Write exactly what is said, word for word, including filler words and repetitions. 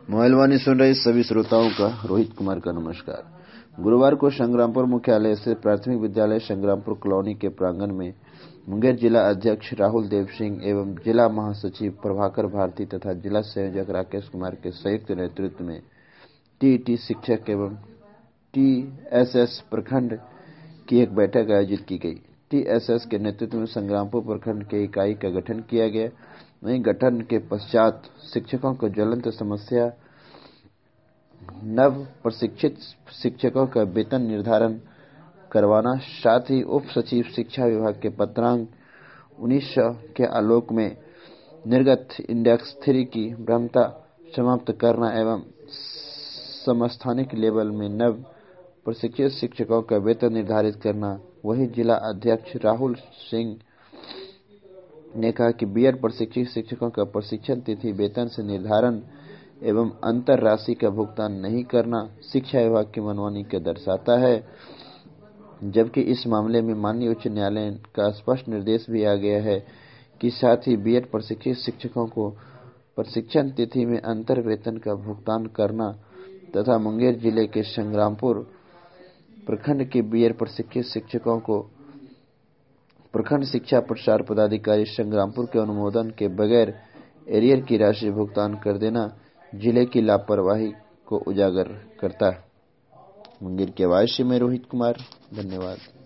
Mobile वाणी सुन रहे सभी श्रोताओं का रोहित कुमार का नमस्कार। गुरुवार को संग्रामपुर मुख्यालय से प्राथमिक विद्यालय संग्रामपुर कॉलोनी के प्रांगण में मुंगेर जिला अध्यक्ष राहुल देव सिंह एवं जिला महासचिव प्रभाकर भारती तथा जिला संयोजक राकेश कुमार के संयुक्त नेतृत्व में टीईटी शिक्षक एवं टीएसएस प्रखंड की एक बैठक आयोजित की गई। टीएसएस के नेतृत्व में संग्रामपुर प्रखंड के इकाई का गठन किया गया। वहीं गठन के पश्चात शिक्षकों को ज्वलंत समस्या नव प्रशिक्षित शिक्षकों का वेतन निर्धारण करवाना, साथ ही उप सचिव शिक्षा विभाग के पत्रांक उन्नीस सौ के आलोक में निर्गत इंडेक्स थ्री की भ्रमता समाप्त करना एवं समस्थानिक लेवल में नव प्रशिक्षित शिक्षकों का वेतन निर्धारित करना। वही जिला अध्यक्ष राहुल सिंह ने कहा कि बीएड प्रशिक्षित शिक्षकों का प्रशिक्षण तिथि वेतन से निर्धारण एवं अंतर राशि का भुगतान नहीं करना शिक्षा विभाग की मनमानी को दर्शाता है, जबकि इस मामले में माननीय उच्च न्यायालय का स्पष्ट निर्देश भी आ गया है कि साथ ही बीएड प्रशिक्षित शिक्षकों को प्रशिक्षण तिथि में अंतर वेतन का भुगतान करना तथा मुंगेर जिले के संग्रामपुर प्रखंड के बीएड प्रशिक्षित शिक्षकों को प्रखंड शिक्षा प्रसार पदाधिकारी संग्रामपुर के अनुमोदन के बगैर एरियर की राशि भुगतान कर देना जिले की लापरवाही को उजागर करता है। मुंगेर के वासी में रोहित कुमार, धन्यवाद।